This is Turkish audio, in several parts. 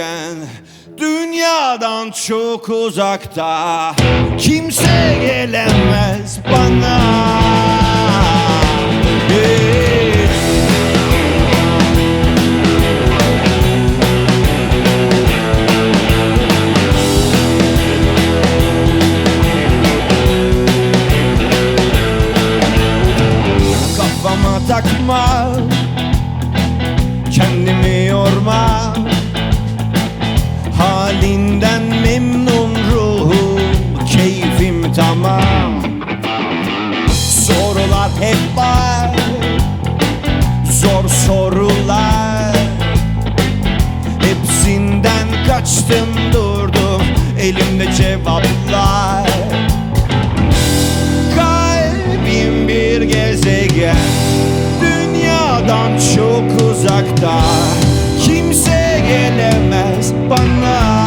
gezegen, dünyadan çok uzakta. Kimse gelemez bana. Kafama takma, kendimi yorma. Halinden memnun ruhum, keyfim tamam. Sorular hep var, zor sorular. Hepsinden kaçtım durdum, elimde cevaplar. Kalbim bir gezegen, dünyadan çok uzakta. Kimse gelemez bana.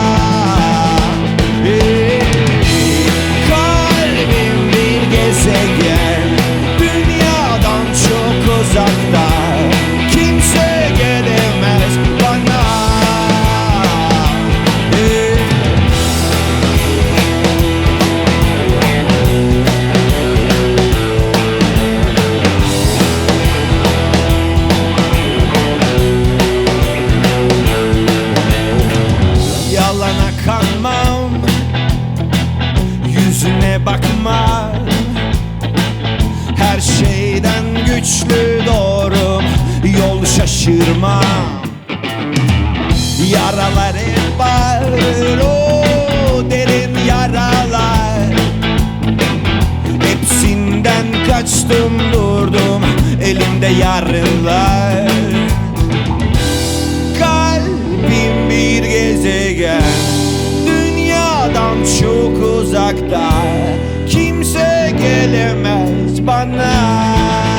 Kalbim bir gezegen, dünyadan çok uzakta. Kimse gelemez bana. Yalana kanmam, yüzüne bakmam. Her şeyden güçlü doğrum, yol şaşırmam. Yaralar hep var, o derin yaralar. Hepsinden kaçtım durdum, elimde yarınlar. Kalbim bir gezegen, dünyadan çok uzakta. Kimse gelemez bana.